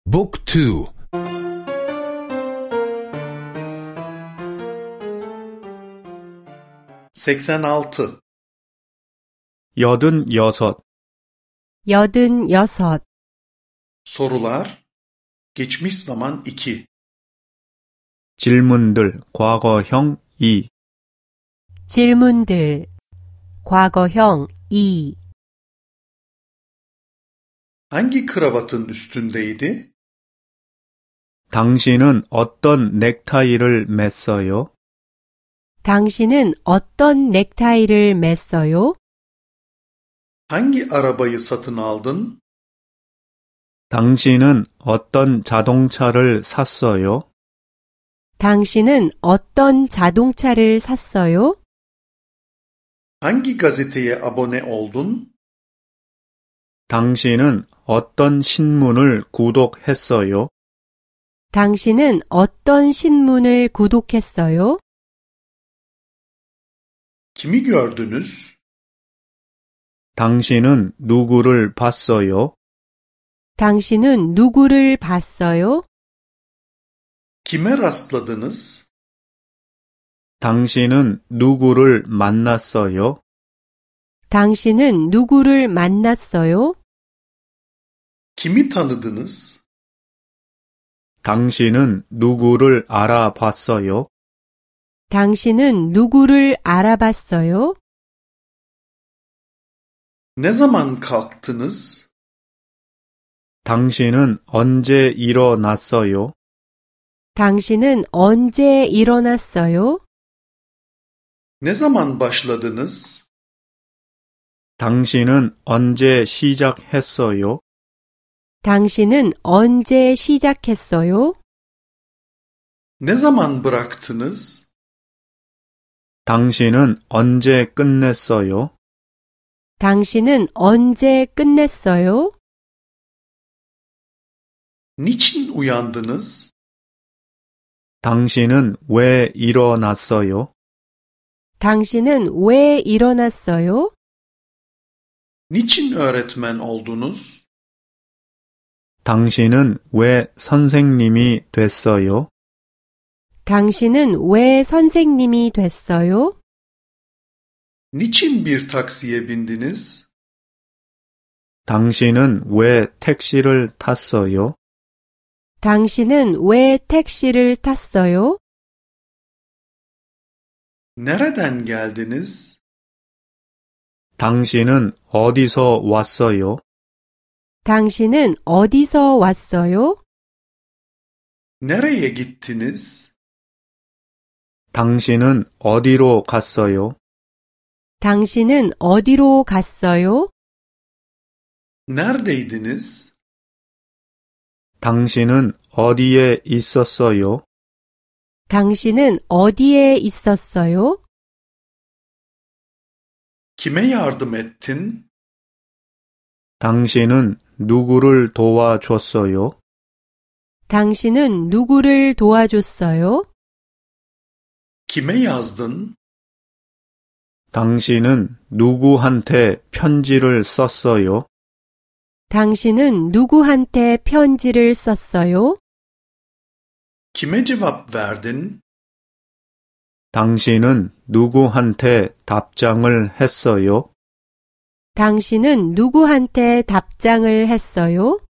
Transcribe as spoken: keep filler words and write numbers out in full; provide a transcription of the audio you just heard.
Book two. seksen altı. 여든 여섯. 여든 여섯. Sorular. Geçmiş zaman iki. 질문들 과거형 이. 질문들 과거형 이. Hangi kravatın üstündeydi? 당신은 어떤 넥타이를 맸어요? 당신은 어떤 넥타이를 맸어요? Hangi arabayı satın aldın? 당신은 어떤 자동차를 샀어요? 당신은 어떤 자동차를 샀어요? Hangi gazeteye abone oldun? 당신은 어떤 신문을 구독했어요? 당신은 어떤 신문을 구독했어요? Kimi gördünüz? 당신은 누구를 봤어요? 당신은 누구를 봤어요? Kime rastladınız? 당신은 누구를 만났어요? 당신은 누구를 만났어요? Kimi tanıdınız? 당신은 누구를 알아봤어요? 당신은 누구를 알아봤어요? Ne zaman kalktınız? 당신은 언제 일어났어요? 당신은 언제 일어났어요? Ne zaman başladınız? 당신은 언제 시작했어요? 당신은 언제 시작했어요? Ne zaman bıraktınız? 당신은 언제 끝냈어요? 당신은 언제 끝냈어요? Niçin uyandınız? 당신은 왜 일어났어요? 당신은 왜 일어났어요? Niçin öğretmen oldunuz? 당신은 왜 선생님이 됐어요? 당신은 왜 선생님이 됐어요? Niçin bir taksiye bindiniz? 당신은 왜 택시를 탔어요? 당신은 왜 택시를 탔어요? Nereden geldiniz? 당신은 어디서 왔어요? 당신은 어디서 왔어요? Nereye gittiniz? 당신은 어디로 갔어요? 당신은 어디로 갔어요? Neredeydiniz? 당신은 어디에 있었어요? 당신은 어디에 있었어요? Kime yardım ettin? 당신은 누구를 도와줬어요? 당신은 누구를 도와줬어요? Kime yazdın? 당신은 누구한테 편지를 썼어요? 당신은 누구한테 편지를 썼어요? Kime cevap verdin? 당신은 누구한테 답장을 했어요? 당신은 누구한테 답장을 했어요?